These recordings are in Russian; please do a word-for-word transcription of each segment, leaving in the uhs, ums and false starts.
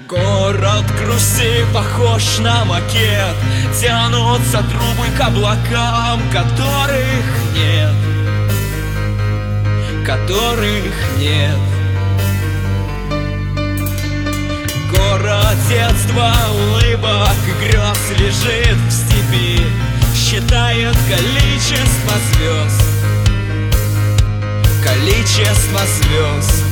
Город грусти похож на макет, тянутся трубы к облакам, которых нет, которых нет. Город детства, улыбок и грез лежит в степи, считает количество звезд, количество звезд.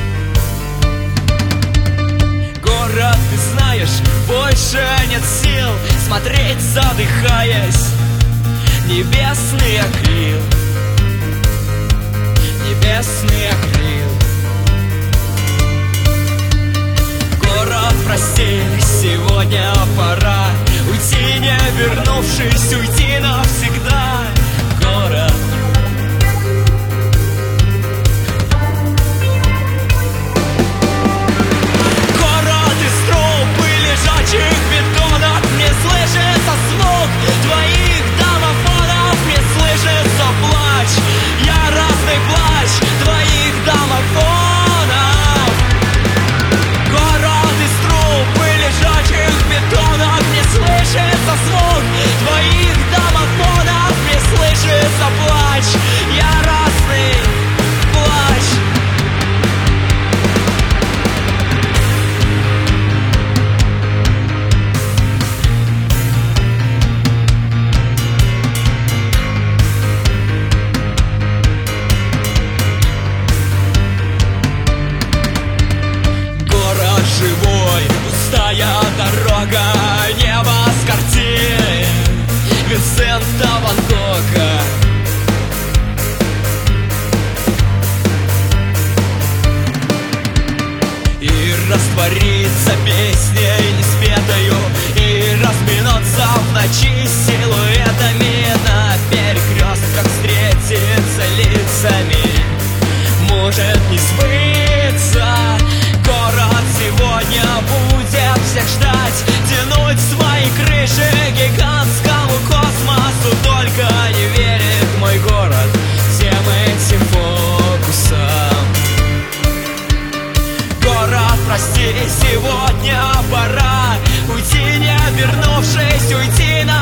Город, ты знаешь, больше нет сил смотреть, задыхаясь, небесный акрил, небесный акрил. Город, прости, сегодня пора уйти, не вернувшись, уйти навсегда. Город, лежачих бетонов мне слышится звук твоих домофонов, мне слышится плач, яростный плач твоих домофонов. Город из труб и лежачих бетонов, мне слышится звук твоих домофонов, мне слышится плач, яростный плач. Дорога, небо с картин Винсента Ван Гога. И раствориться песней неспетою, и разминуться в ночи силуэтами, на перекрестках встретиться лицами. Может не сбыться, город сегодня будет всех ждать, тянуть свои крыши гигантскому космосу. Только не верит мой город всем этим фокусам. Город, прости, сегодня пора уйти, не вернувшись, уйти на